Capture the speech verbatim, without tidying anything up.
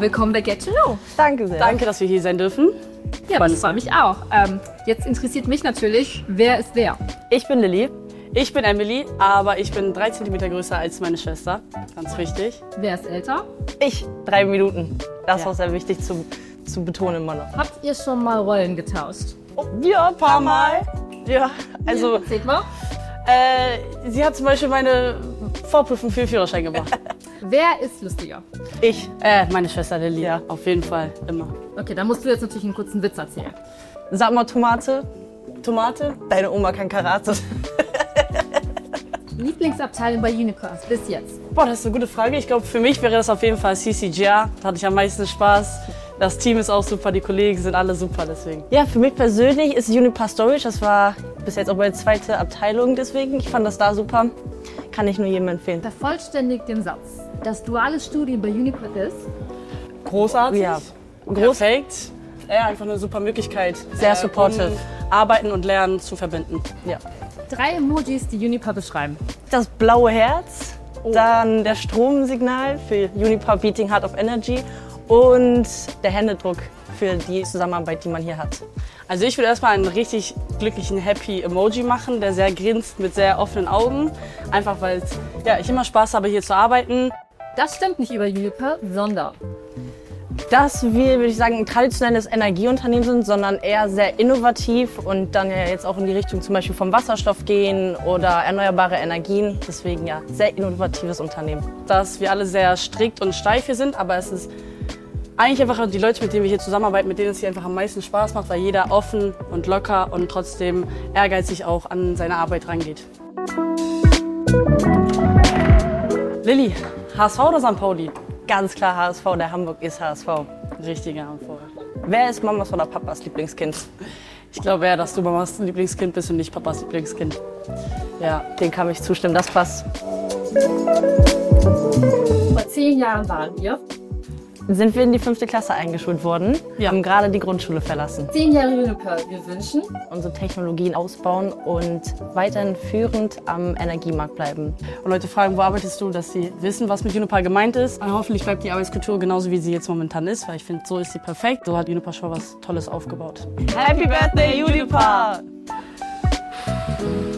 willkommen bei Get to Know. Danke sehr. Danke, dass wir hier sein dürfen. Ja, das freut mich auch. Ähm, jetzt interessiert mich natürlich, wer ist wer? Ich bin Lilly. Ich bin Emily, aber ich bin drei Zentimeter größer als meine Schwester. Ganz wichtig. Wer ist älter? Ich, drei Minuten. Das Ja. war sehr wichtig zu, zu betonen immer noch. Habt ihr schon mal Rollen getauscht? Oh, ja, ein paar Mal. Ja, also Erzählt mal. Äh, sie hat zum Beispiel meine Vorprüfung für den Führerschein gemacht. Wer ist lustiger? ich. äh, meine Schwester Lilly. Ja. Auf jeden Fall, immer. Okay, dann musst du jetzt natürlich einen kurzen Witz erzählen. Sag mal Tomate. Tomate? Deine Oma kann Karate. Lieblingsabteilung bei Unicorns bis jetzt? Boah, das ist eine gute Frage. Ich glaube, für mich wäre das auf jeden Fall C C G R. Da hatte ich am meisten Spaß. Das Team ist auch super, die Kollegen sind alle super, deswegen. Ja, für mich persönlich ist Unipa Storage, das war bis jetzt auch meine zweite Abteilung, deswegen. Ich fand das da super. Kann ich nur jedem empfehlen. Vervollständigt den Satz. Das duale Studium bei Unicorn ist? Großartig. Ja. Groß. Perfekt. Ja, einfach eine super Möglichkeit. Sehr supportive. Um Arbeiten und Lernen zu verbinden. Ja. Drei Emojis, die Unipa beschreiben. Das blaue Herz, dann der Stromsignal für Unipa Beating Heart of Energy und der Händedruck für die Zusammenarbeit, die man hier hat. Also ich würde erstmal einen richtig glücklichen Happy Emoji machen, der sehr grinst mit sehr offenen Augen. Einfach weil ja, ich immer Spaß habe, hier zu arbeiten. Das stimmt nicht über Unipa, sondern Dass wir, würde ich sagen, ein traditionelles Energieunternehmen sind, sondern eher sehr innovativ und dann ja jetzt auch in die Richtung zum Beispiel vom Wasserstoff gehen oder erneuerbare Energien. Deswegen ja, sehr innovatives Unternehmen. Dass wir alle sehr strikt und steif hier sind, aber es ist eigentlich einfach die Leute, mit denen wir hier zusammenarbeiten, mit denen es hier einfach am meisten Spaß macht, weil jeder offen und locker und trotzdem ehrgeizig auch an seine Arbeit rangeht. Lilly, H S V oder Sankt Pauli? Ganz klar H S V, der Hamburg ist H S V. Richtiger Antwort. Wer ist Mamas oder Papas Lieblingskind? Ich glaube eher, dass du Mamas Lieblingskind bist und nicht Papas Lieblingskind. Ja. Den kann ich zustimmen, das passt. vor zehn Jahren waren wir. Sind wir in die fünfte Klasse eingeschult worden, Ja. haben gerade die Grundschule verlassen. Zehn Jahre Unipa. Wir wünschen Unsere Technologien ausbauen und weiterhin führend am Energiemarkt bleiben. Und Leute fragen, wo arbeitest du, dass sie wissen, was mit Unipa gemeint ist. Und hoffentlich bleibt die Arbeitskultur genauso, wie sie jetzt momentan ist, weil ich finde, so ist sie perfekt. So hat Unipa schon was Tolles aufgebaut. Happy Birthday, Unipa!